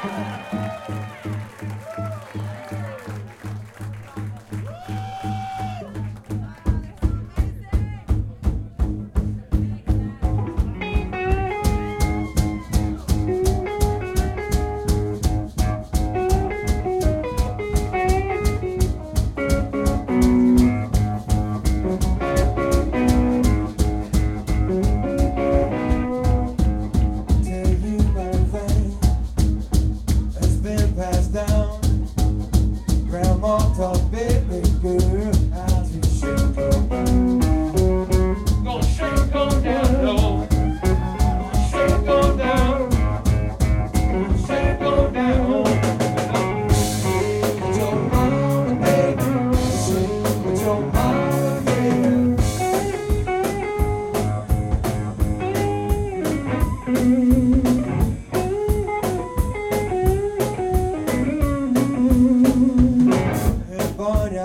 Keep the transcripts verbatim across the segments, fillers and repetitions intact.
Boy,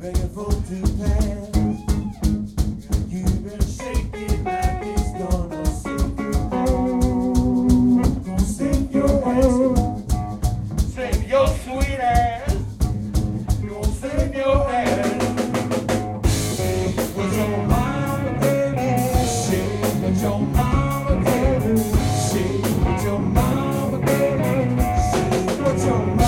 begging for to pass. You better shake it like it's gonna save your ass. Gonna save your ass. Save your sweet ass. Gonna save your ass. Shake what your mama baby. Shake what your mama baby. Shake what your mama baby. Shake what your mama.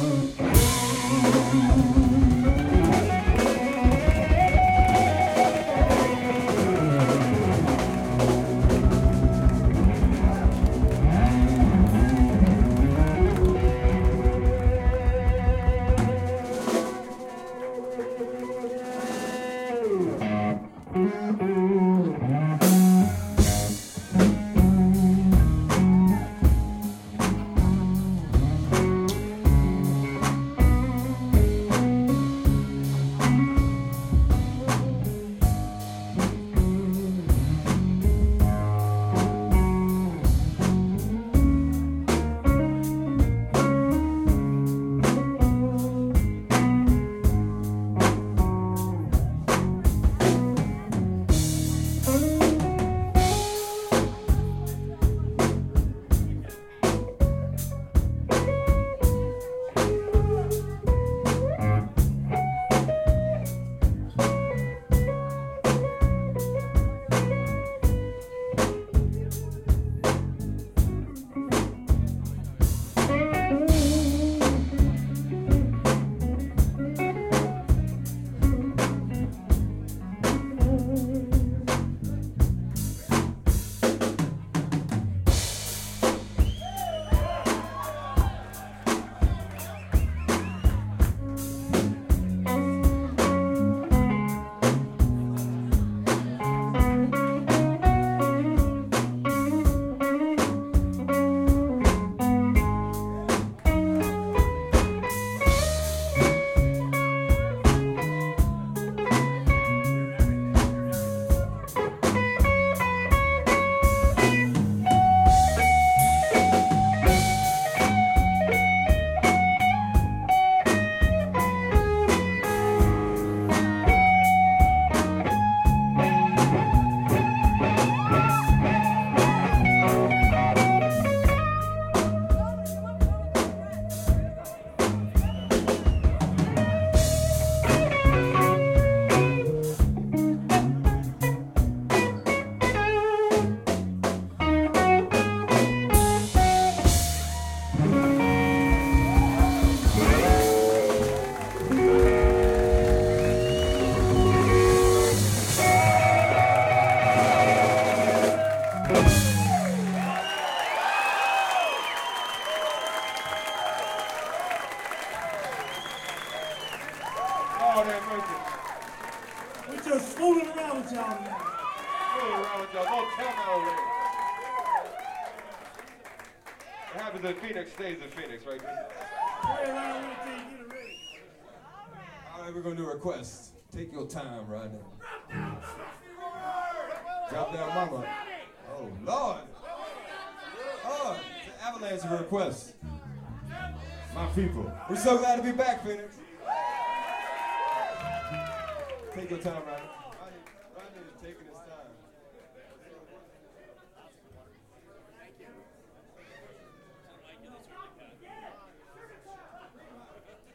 We just fooling around with y'all now. Fooling around with y'all. Don't tell me already. What happens in Phoenix stays in Phoenix, right there. Play around with it till you get it ready. All right, we're gonna do a request. Take your time right now. Drop down, mama. Oh Lord. Oh, it's an avalanche of requests. My people. We're so glad to be back, Phoenix. Take your time right now.